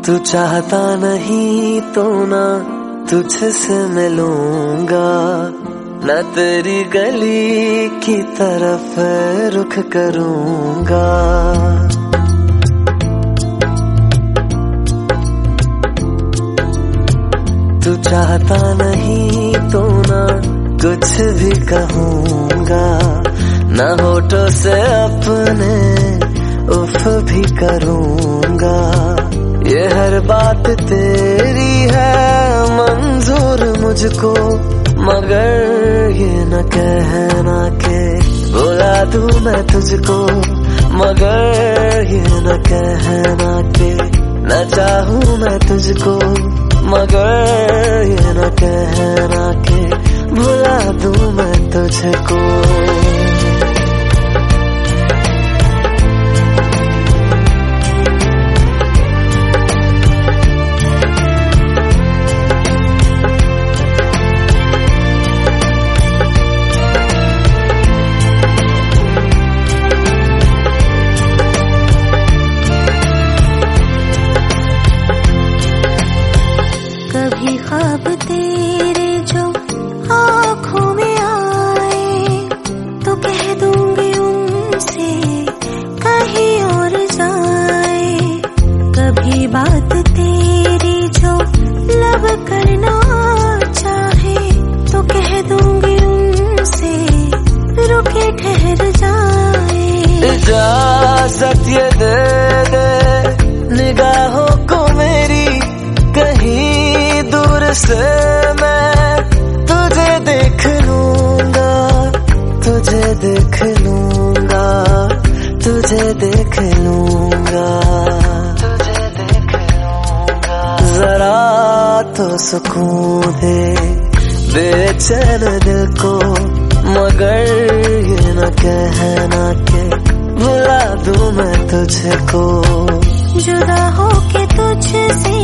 तू चाहता नहीं तो ना तुझसे मिलूंगा, न तेरी गली की तरफ रुख करूंगा। तू चाहता नहीं तो ना कुछ भी कहूंगा, न होठों से अपने उफ भी करूंगा। ये हर बात तेरी है मंजूर मुझको, मगर ये न कहना के बुला दूं मैं तुझको, मगर ये न कहना के न चाहूं मैं तुझको, मगर ये न कहना के भुला दूं मैं तुझको। कभी ख्वाब तेरे जो आँखों में आए तो कह दूंगी उनसे कहीं और जाए। कभी बात तेरी जो लब करना चाहे तो कह दूंगी उनसे रुके ठहर जाए। इजाज़त ये दे दे निगाहों को मेरी, कहीं दूर से मैं तुझे देख लूंगा, तुझे देख लूंगा, तुझे देख लूंगा, तुझे देख लूंगा। जरा तो सुकून दे बेचैन दिल को, मगर ये न कहना के भुला दूं मैं तुझको। जुदा होके तुझसे